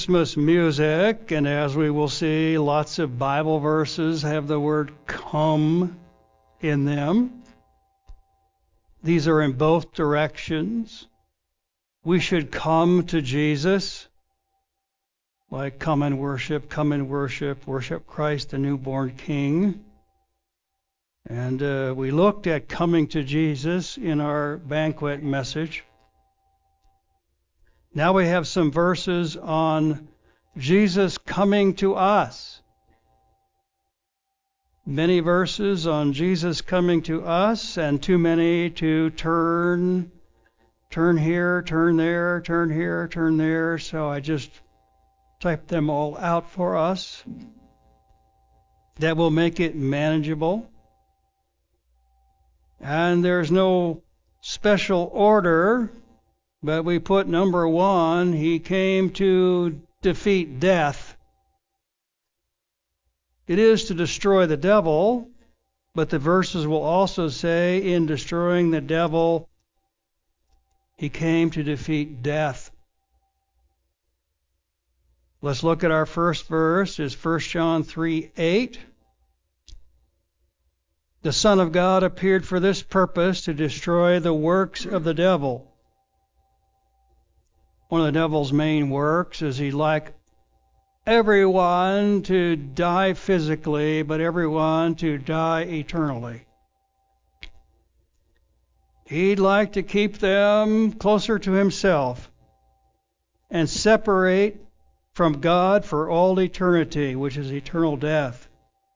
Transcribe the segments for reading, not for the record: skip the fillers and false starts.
Christmas music, and as we will see, lots of Bible verses have the word come in them. These are in both directions. We should come to Jesus, like come and worship, worship Christ, the newborn King. And we looked at coming to Jesus in our banquet message. Now we have some verses on Jesus coming to us. Many verses on Jesus coming to us, and too many to turn here, turn there, turn here, turn there. So I just typed them all out for us. That will make it manageable. And there's no special order, but we put number 1, he came to defeat death. It is to destroy the devil, but the verses will also say in destroying the devil, he came to defeat death. Let's look at our first verse. It's 1 John 3:8. The Son of God appeared for this purpose, to destroy the works of the devil. One of the devil's main works is he'd like everyone to die physically, but everyone to die eternally. He'd like to keep them closer to himself and separate from God for all eternity, which is eternal death.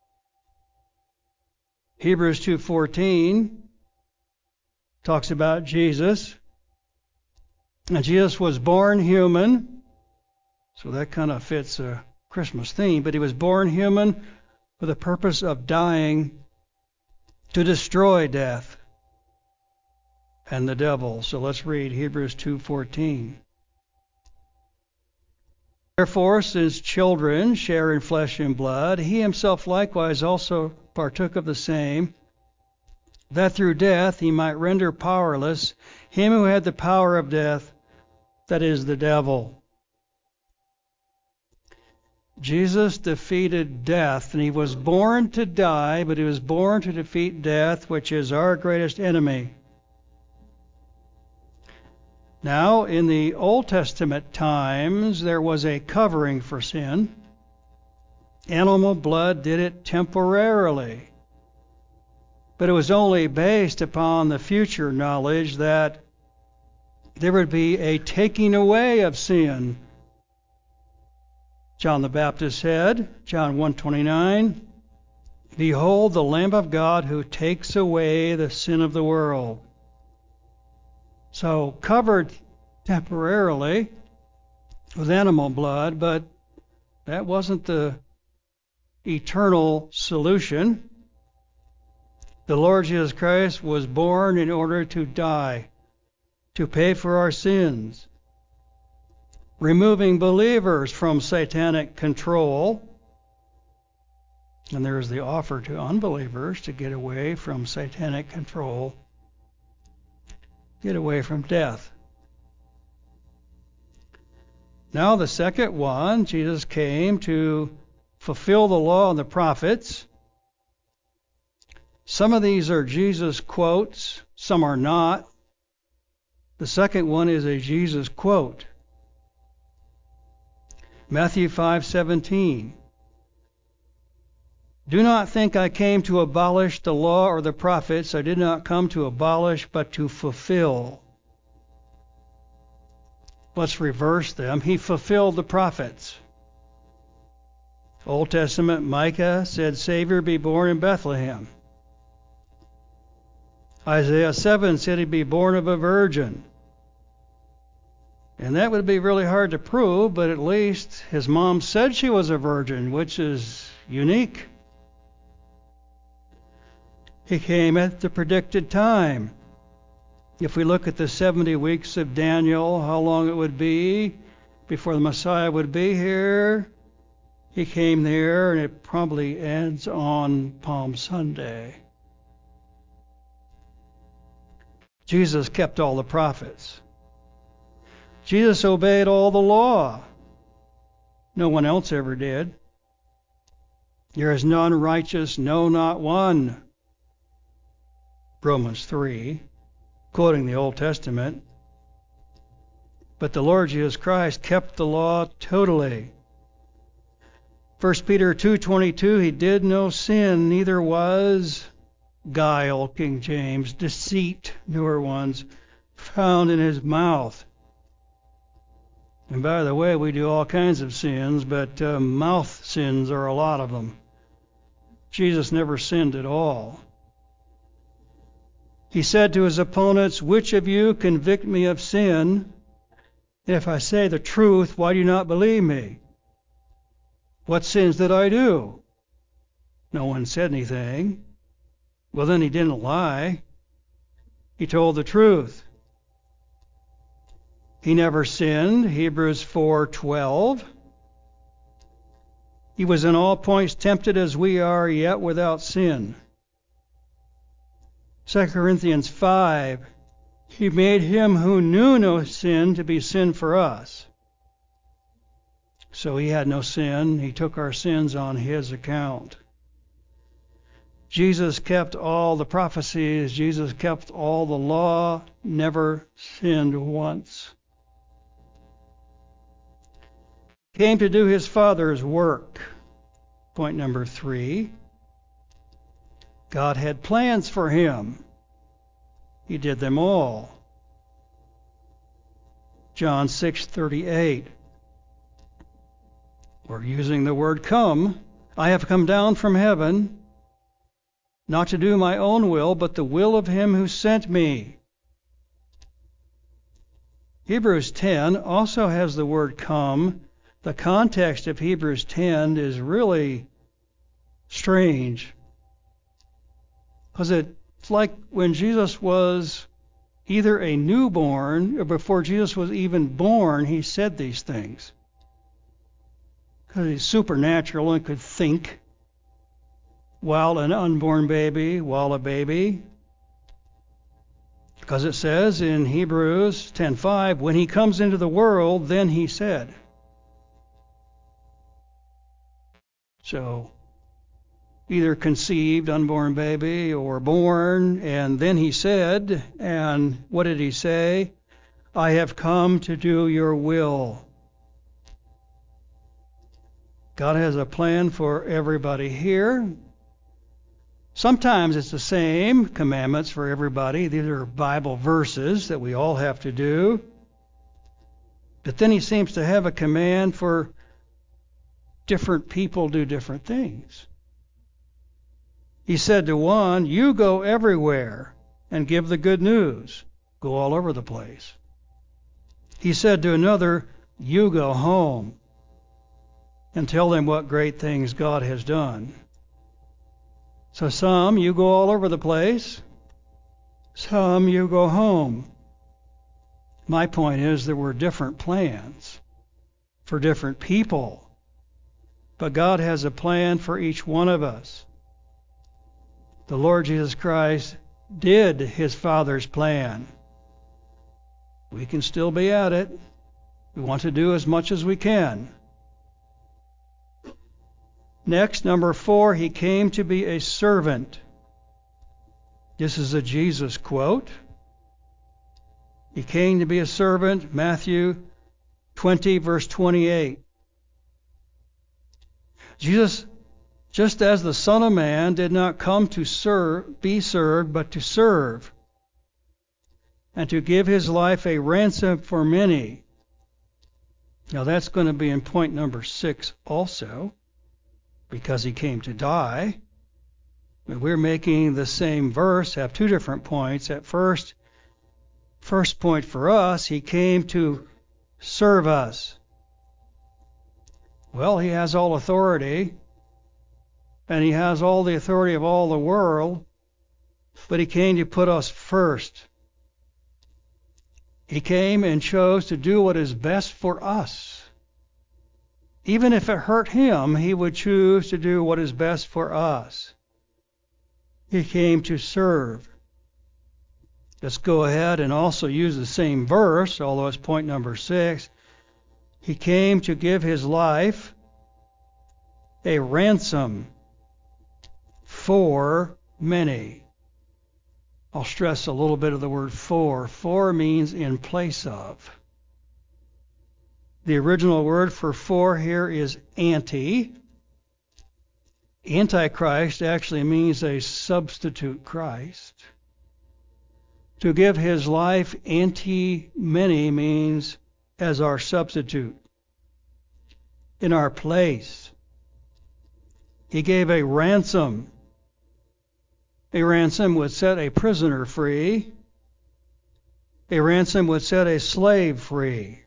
Hebrews 2:14 talks about Jesus. And Jesus was born human, so that kind of fits a Christmas theme, but he was born human for the purpose of dying to destroy death and the devil. So let's read Hebrews 2:14. Therefore, since children share in flesh and blood, he himself likewise also partook of the same, that through death he might render powerless him who had the power of death, that is, the devil. Jesus defeated death, and he was born to die, but he was born to defeat death, which is our greatest enemy. Now, in the Old Testament times, there was a covering for sin. Animal blood did it temporarily, but it was only based upon the future knowledge that there would be a taking away of sin. John the Baptist said, John 1:29, Behold the Lamb of God who takes away the sin of the world. So covered temporarily with animal blood, but that wasn't the eternal solution. The Lord Jesus Christ was born in order to die, to pay for our sins, removing believers from satanic control. And there is the offer to unbelievers to get away from satanic control, get away from death. Now the second one, Jesus came to fulfill the law and the prophets. Some of these are Jesus quotes, some are not. The second one is a Jesus quote. Matthew 5:17. Do not think I came to abolish the law or the prophets. I did not come to abolish, but to fulfill. Let's reverse them. He fulfilled the prophets. Old Testament, Micah said, Savior be born in Bethlehem. Isaiah 7 said he'd be born of a virgin. And that would be really hard to prove, but at least his mom said she was a virgin, which is unique. He came at the predicted time. If we look at the 70 weeks of Daniel, how long it would be before the Messiah would be here, he came there, and it probably ends on Palm Sunday. Jesus kept all the prophets. Jesus obeyed all the law. No one else ever did. There is none righteous, no, not one. Romans 3, quoting the Old Testament. But the Lord Jesus Christ kept the law totally. 1 Peter 2:22, he did no sin, neither was guile, King James, deceit, newer ones, found in his mouth. And by the way, we do all kinds of sins, but mouth sins are a lot of them. Jesus never sinned at all. He said to his opponents, which of you convict me of sin? If I say the truth, why do you not believe me? What sins did I do? No one said anything. Well, then he didn't lie. He told the truth. He never sinned, Hebrews 4:12. He was in all points tempted as we are, yet without sin. 2 Corinthians 5, he made him who knew no sin to be sin for us. So he had no sin. He took our sins on his account. Jesus kept all the prophecies. Jesus kept all the law, never sinned once. Came to do his Father's work. Point number 3. God had plans for him. He did them all. John 6:38. We're using the word come. I have come down from heaven, not to do my own will, but the will of him who sent me. Hebrews 10 also has the word come. The context of Hebrews 10 is really strange, because it's like when Jesus was either a newborn or before Jesus was even born, he said these things. Because he's supernatural and could think while an unborn baby, while a baby. Because it says in Hebrews 10:5, when he comes into the world, then he said. So, either conceived, unborn baby, or born, and then he said, and what did he say? I have come to do your will. God has a plan for everybody here. Sometimes it's the same commandments for everybody. These are Bible verses that we all have to do. But then he seems to have a command for different people do different things. He said to one, you go everywhere and give the good news. Go all over the place. He said to another, you go home and tell them what great things God has done. So some, you go all over the place. Some, you go home. My point is there were different plans for different people. But God has a plan for each one of us. The Lord Jesus Christ did his Father's plan. We can still be at it. We want to do as much as we can. Next, number 4, he came to be a servant. This is a Jesus quote. He came to be a servant, Matthew 20, verse 28. Jesus, just as the Son of Man did not come to be served, but to serve, and to give his life a ransom for many. Now that's going to be in point number 6 also, because he came to die. We're making the same verse, have two different points. At first point for us, he came to serve us. Well, he has all authority, and he has all the authority of all the world, but he came to put us first. He came and chose to do what is best for us. Even if it hurt him, he would choose to do what is best for us. He came to serve. Let's go ahead and also use the same verse, although it's point number 6. He came to give his life a ransom for many. I'll stress a little bit of the word for. For means in place of. The original word for here is anti. Antichrist actually means a substitute Christ. To give his life anti-many means as our substitute, in our place. He gave a ransom. A ransom would set a prisoner free. A ransom would set a slave free.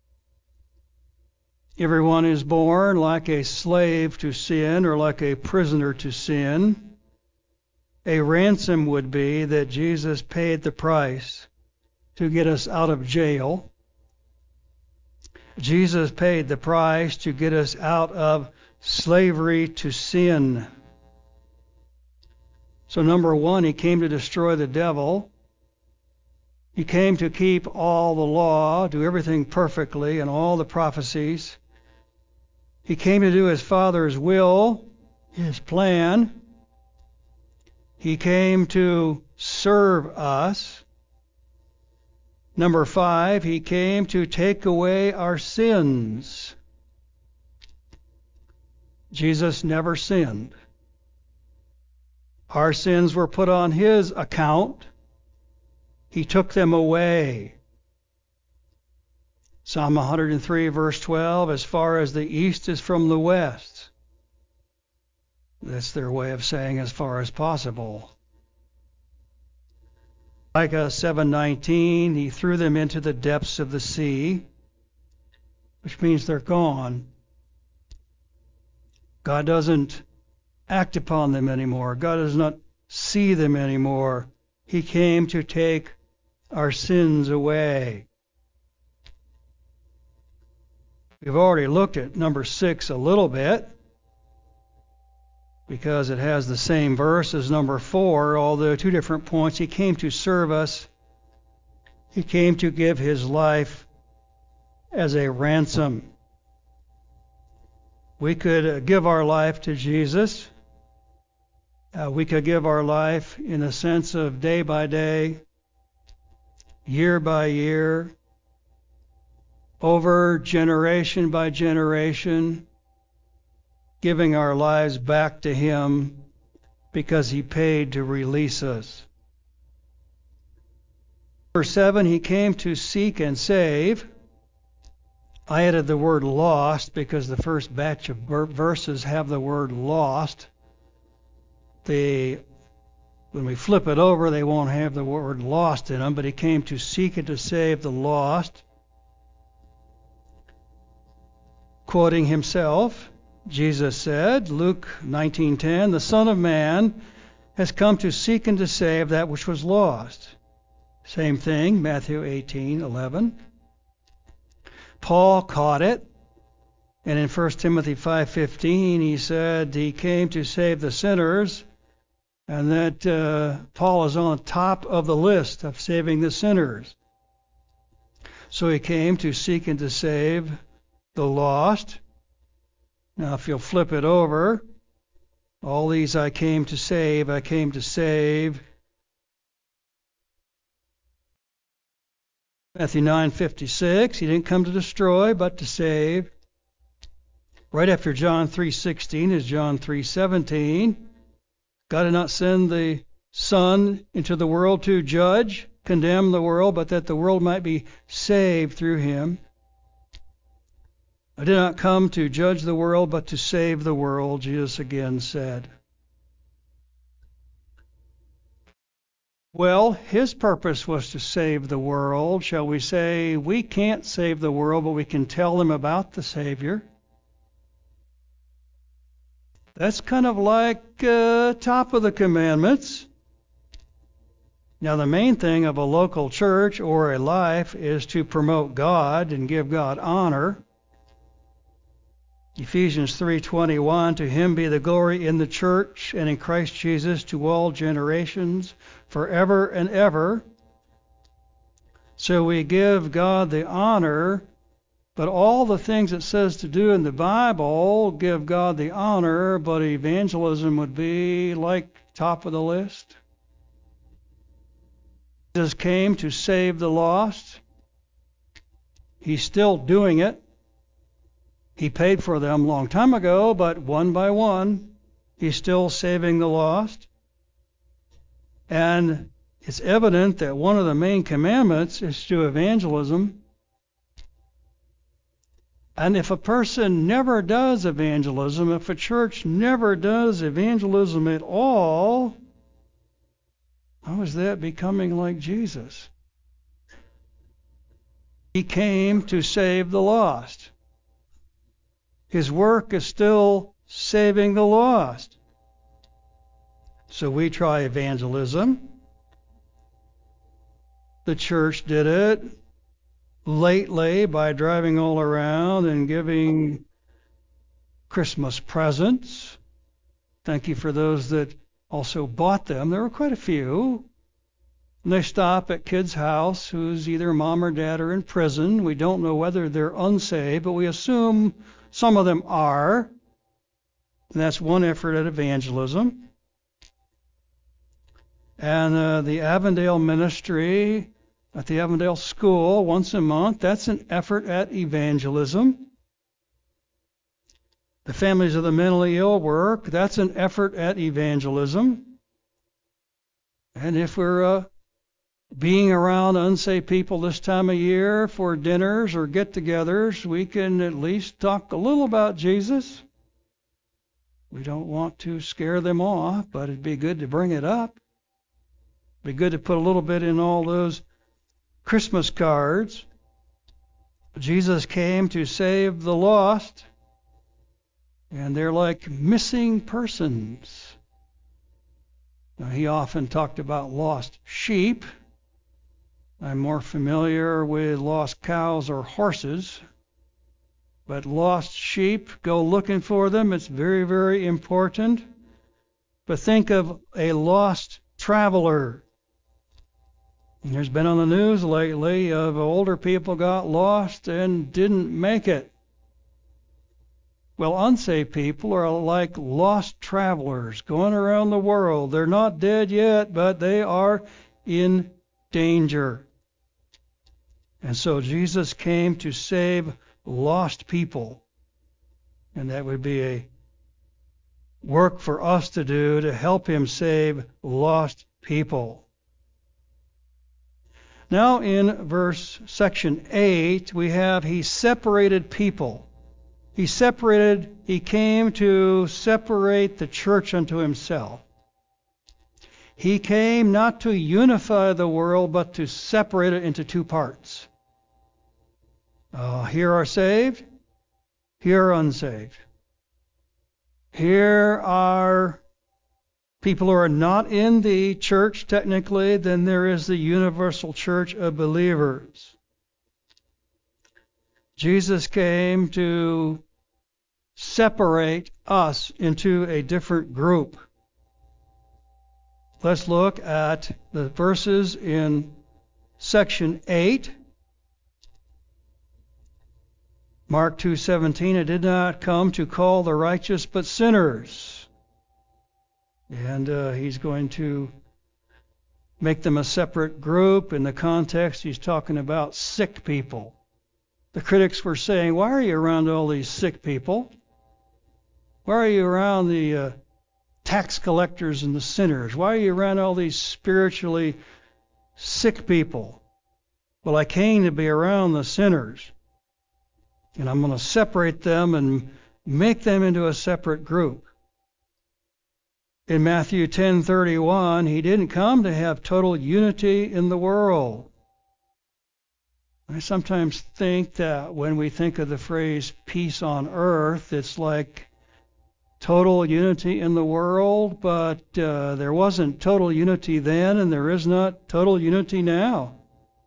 Everyone is born like a slave to sin or like a prisoner to sin. A ransom would be that Jesus paid the price to get us out of jail. Jesus paid the price to get us out of slavery to sin. So number one, he came to destroy the devil. He came to keep all the law, do everything perfectly, and all the prophecies. He came to do his Father's will, his plan. He came to serve us. Number 5, he came to take away our sins. Jesus never sinned. Our sins were put on his account. He took them away. Psalm 103, verse 12, as far as the east is from the west. That's their way of saying as far as possible. Micah 7:19, he threw them into the depths of the sea, which means they're gone. God doesn't act upon them anymore. God does not see them anymore. He came to take our sins away. We've already looked at number 6 a little bit because it has the same verse as number 4, although 2 different points. He came to serve us. He came to give his life as a ransom. We could give our life to Jesus. We could give our life in a sense of day by day, year by year, over generation by generation, giving our lives back to him because he paid to release us. Verse 7, he came to seek and save. I added the word lost because the first batch of verses have the word lost. When we flip it over, they won't have the word lost in them, but he came to seek and to save the lost. Quoting himself, Jesus said, Luke 19:10, the Son of Man has come to seek and to save that which was lost. Same thing, Matthew 18:11. Paul caught it, and in 1 Timothy 5:15 he said he came to save the sinners, and that Paul is on top of the list of saving the sinners. So he came to seek and to save the lost. Now if you'll flip it over, all these I came to save. Matthew 9:56, he didn't come to destroy, but to save. Right after John 3:16 is John 3:17. God did not send the Son into the world to judge, condemn the world, but that the world might be saved through him. I did not come to judge the world, but to save the world, Jesus again said. Well, his purpose was to save the world. Shall we say we can't save the world, but we can tell them about the Savior? That's kind of like top of the commandments. Now, the main thing of a local church or a life is to promote God and give God honor. Ephesians 3:21, to him be the glory in the church and in Christ Jesus to all generations, forever and ever. So we give God the honor But all the things it says to do in the Bible give God the honor, but evangelism would be like top of the list. Jesus came to save the lost. He's still doing it. He paid for them a long time ago, but one by one, he's still saving the lost. And it's evident that one of the main commandments is to do evangelism. And if a person never does evangelism, if a church never does evangelism at all, how is that becoming like Jesus? He came to save the lost. His work is still saving the lost. So we try evangelism. The church did it lately by driving all around and giving Christmas presents. Thank you for those that also bought them. There were quite a few. And they stop at kids' house whose either mom or dad are in prison. We don't know whether they're unsaved, but we assume some of them are. And that's one effort at evangelism. And the Avondale ministry at the Avondale School once a month, that's an effort at evangelism. The Families of the Mentally Ill work, that's an effort at evangelism. And if we're being around unsaved people this time of year for dinners or get-togethers, we can at least talk a little about Jesus. We don't want to scare them off, but it'd be good to bring it up. It'd be good to put a little bit in all those Christmas cards. Jesus came to save the lost, and they're like missing persons. Now, he often talked about lost sheep. I'm more familiar with lost cows or horses. But lost sheep, go looking for them. It's very, very important. But think of a lost traveler. And there's been on the news lately of older people got lost and didn't make it. Well, unsaved people are like lost travelers going around the world. They're not dead yet, but they are in danger. And so Jesus came to save lost people. And that would be a work for us to do to help him save lost people. Now in section 8, we have he separated people. He came to separate the church unto himself. He came not to unify the world, but to separate it into two parts. Here are saved, here are unsaved. Here are people who are not in the church technically, then there is the universal church of believers. Jesus came to separate us into a different group. Let's look at the verses in section 8. Mark 2:17, I did not come to call the righteous but sinners. And he's going to make them a separate group. In the context, he's talking about sick people. The critics were saying, why are you around all these sick people? Why are you around the tax collectors and the sinners? Why are you around all these spiritually sick people? Well, I came to be around the sinners. And I'm going to separate them and make them into a separate group. In Matthew 10:31, he didn't come to have total unity in the world. I sometimes think that when we think of the phrase peace on earth, it's like total unity in the world, but there wasn't total unity then, and there is not total unity now.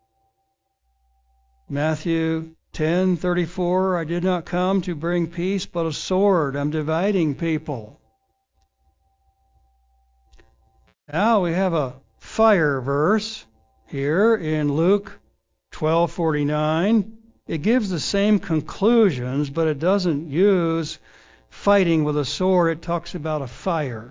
Matthew 10:34, I did not come to bring peace, but a sword. I'm dividing people. Now we have a fire verse here in Luke 12:49. it gives the same conclusions, but it doesn't use fighting with a sword. It talks about a fire.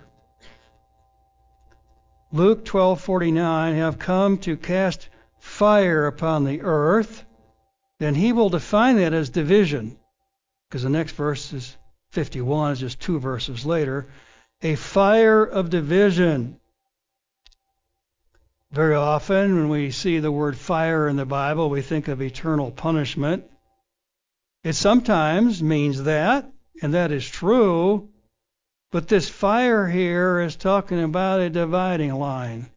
Luke 12:49, have come to cast fire upon the earth. Then he will define that as division, because the next verse is 51, is just 2 verses later. A fire of division. Very often when we see the word fire in the Bible, we think of eternal punishment. It sometimes means that, and that is true, but this fire here is talking about a dividing line.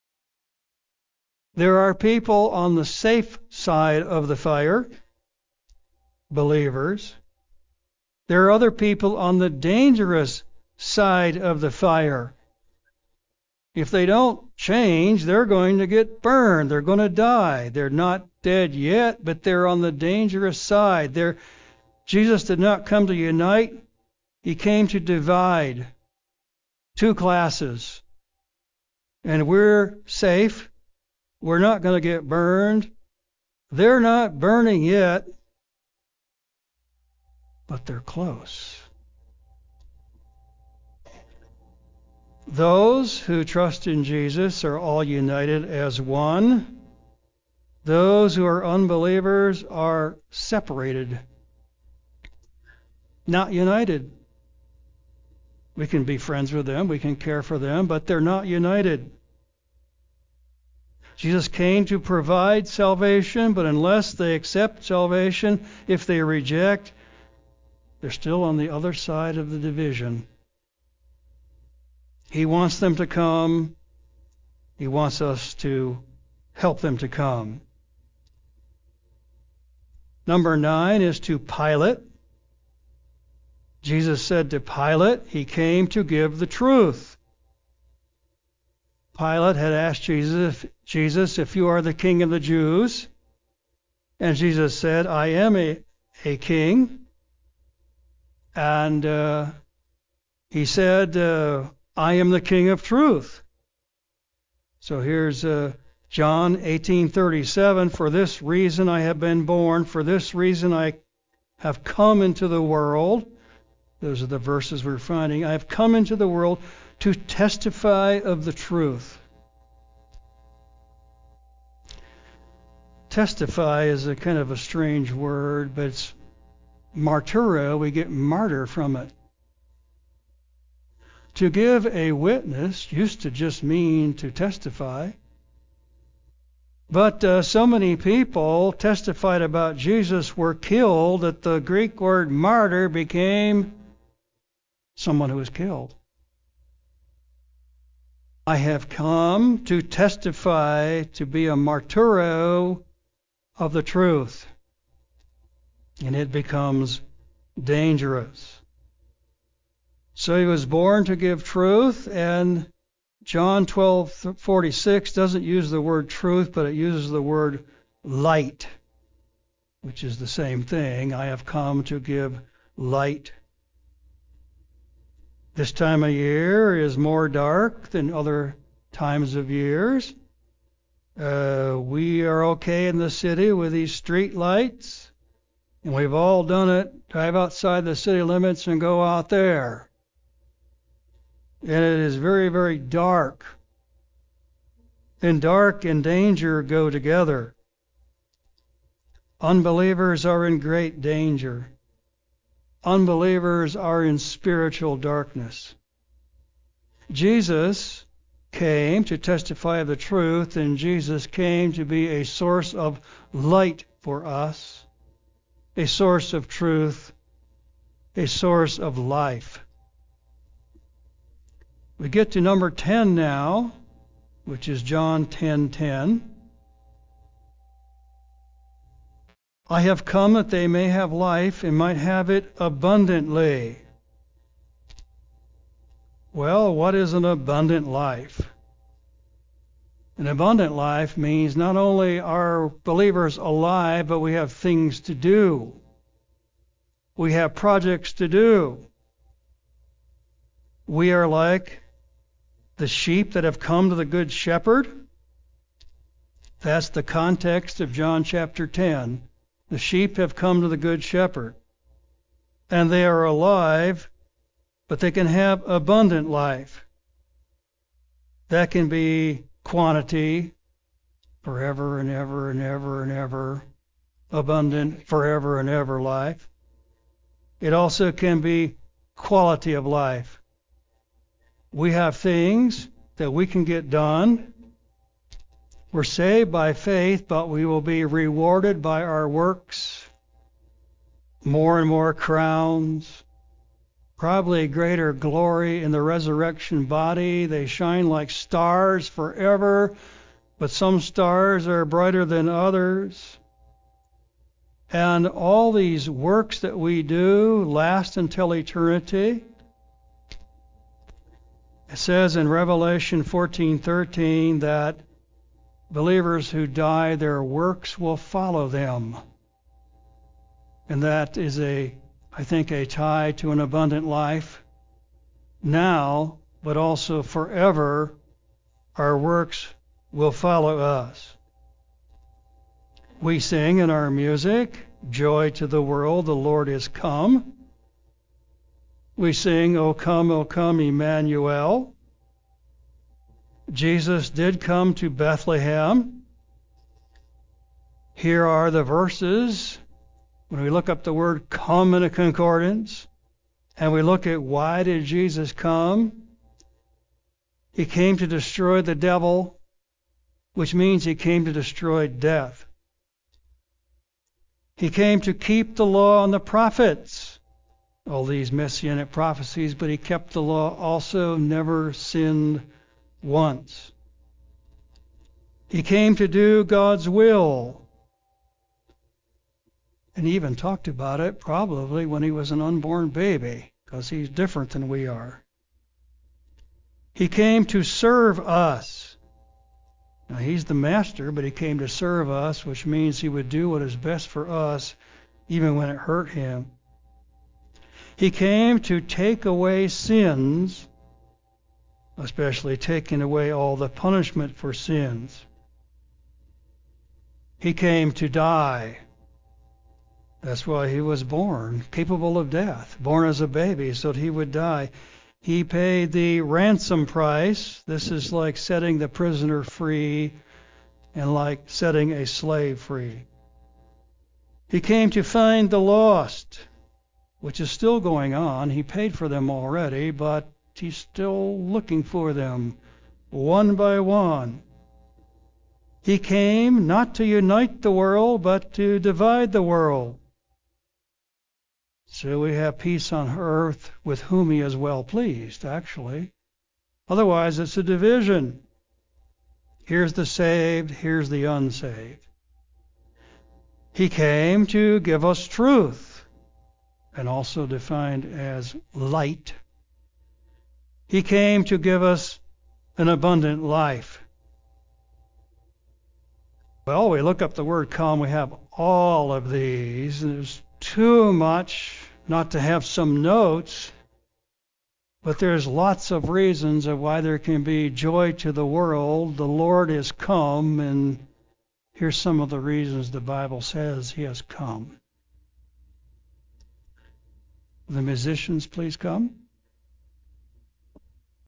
There are people on the safe side of the fire, believers. There are other people on the dangerous side of the fire. If they don't change, they're going to get burned. They're going to die. They're not dead yet, but they're on the dangerous side. Jesus did not come to unite. He came to divide 2 classes. And we're safe. We're not going to get burned. They're not burning yet, but they're close. Those who trust in Jesus are all united as one. Those who are unbelievers are separated, not united. We can be friends with them, we can care for them, but they're not united. Jesus came to provide salvation, but unless they accept salvation, if they reject, they're still on the other side of the division. He wants them to come. He wants us to help them to come. Number 9 is to Pilate. Jesus said to Pilate, he came to give the truth. Pilate had asked Jesus, if you are the king of the Jews. And Jesus said, I am a king. And he said, I am the king of truth. So here's John 18:37. For this reason I have been born. For this reason I have come into the world. Those are the verses we're finding. I have come into the world to testify of the truth. Testify is a kind of a strange word, but it's martyra. We get martyr from it. To give a witness used to just mean to testify. But so many people testified about Jesus were killed that the Greek word martyr became someone who was killed. I have come to testify, to be a martyro of the truth. And it becomes dangerous. So he was born to give truth, and John 12:46 doesn't use the word truth, but it uses the word light, which is the same thing. I have come to give light. This time of year is more dark than other times of years. We are okay in the city with these street lights, and we've all done it. Drive outside the city limits and go out there. And it is very, very dark. And dark and danger go together. Unbelievers are in great danger. Unbelievers are in spiritual darkness. Jesus came to testify of the truth, and Jesus came to be a source of light for us, a source of truth, a source of life. We get to number 10 now, which is John 10:10. I have come that they may have life and might have it abundantly. Well, what is an abundant life? An abundant life means not only are believers alive, but we have things to do. We have projects to do. We are like the sheep that have come to the Good Shepherd. That's the context of John chapter 10. The sheep have come to the Good Shepherd, and they are alive, but they can have abundant life. That can be quantity, forever and ever and ever and ever, abundant forever and ever life. It also can be quality of life. We have things that we can get done. We're saved by faith, but we will be rewarded by our works. More and more crowns, probably greater glory in the resurrection body. They shine like stars forever, but some stars are brighter than others. And all these works that we do last until eternity. It says in Revelation 14:13 that believers who die, their works will follow them. And that is I think, a tie to an abundant life now, but also forever. Our works will follow us. We sing in our music, "Joy to the world, the Lord is come." We sing, O come, Emmanuel." Jesus did come to Bethlehem. Here are the verses. When we look up the word "come" in a concordance, and we look at why did Jesus come, he came to destroy the devil, which means he came to destroy death. He came to keep the law and the prophets, all these messianic prophecies, but he kept the law also, never sinned once. He came to do God's will. And he even talked about it probably when he was an unborn baby, because he's different than we are. He came to serve us. Now, he's the master, but he came to serve us, which means he would do what is best for us, even when it hurt him. He came to take away sins, especially taking away all the punishment for sins. He came to die. That's why he was born, capable of death, born as a baby, so that he would die. He paid the ransom price. This is like setting the prisoner free and like setting a slave free. He came to find the lost, which is still going on. He paid for them already, but he's still looking for them, one by one. He came not to unite the world, but to divide the world. So we have peace on earth with whom he is well pleased, actually. Otherwise, it's a division. Here's the saved, here's the unsaved. He came to give us truth, and also defined as light. He came to give us an abundant life. Well, we look up the word "come," we have all of these. There's too much not to have some notes, but there's lots of reasons of why there can be joy to the world. The Lord is come, and here's some of the reasons the Bible says he has come. The musicians, please come.